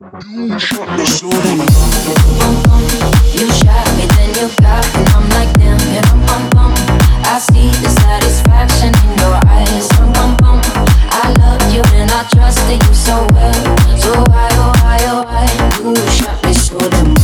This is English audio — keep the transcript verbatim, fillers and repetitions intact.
You shot me so damn. You shot me, then you got me. I'm like damn, yeah, bum bum bum. I see the satisfaction in your eyes. Bum bum bum. I love you and I trusted you so well. So why, oh why, oh why? You shot me so damn.